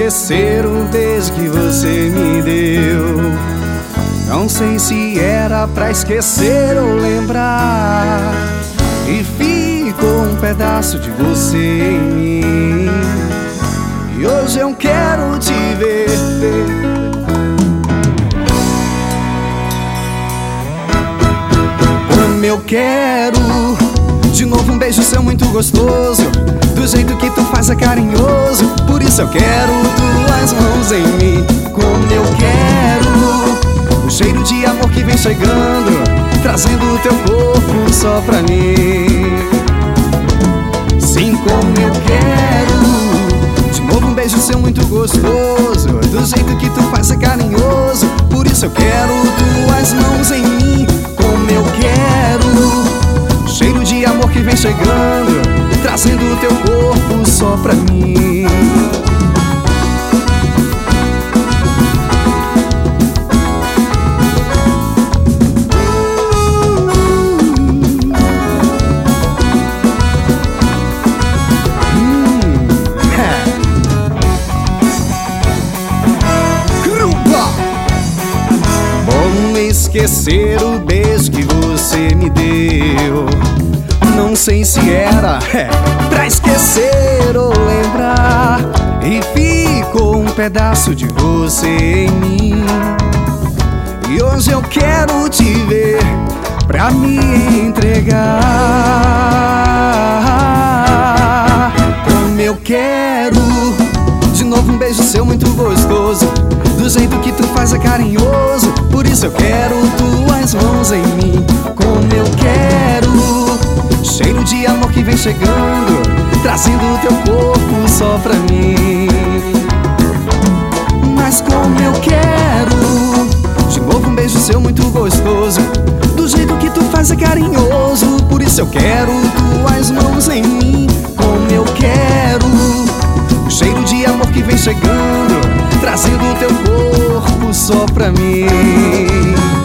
esquecer o beijo que você me deu. Não sei se era pra esquecer ou lembrar, e ficou um pedaço de você em mim. E hoje eu quero te ver. Como eu quero de novo um beijo seu muito gostoso, do jeito que tu faz é carinhoso. Por isso eu quero tuas mãos em mim. Como eu quero o cheiro de amor que vem chegando, trazendo o teu corpo só pra mim. Sim, como eu quero de novo um beijo seu muito gostoso, do jeito que tu faz é carinhoso. Por isso eu quero tuas mãos em mim. Como eu quero cheiro de amor que vem chegando, trazendo o teu corpo só pra mim. Bom esquecer o beijo que você me deu. Não sei se era pra esquecer ou lembrar, e ficou um pedaço de você em mim. E hoje eu quero te ver pra me entregar. Como eu quero de novo um beijo seu muito gostoso, do jeito que tu faz é carinhoso. Por isso eu quero tuas mãos em mim. Como eu quero cheiro de amor que vem chegando, trazendo o teu corpo só pra mim. Mas como eu quero de novo um beijo seu muito gostoso, do jeito que tu faz é carinhoso. Por isso eu quero tuas mãos em mim. Como eu quero o cheiro de amor que vem chegando, trazendo o teu corpo só pra mim.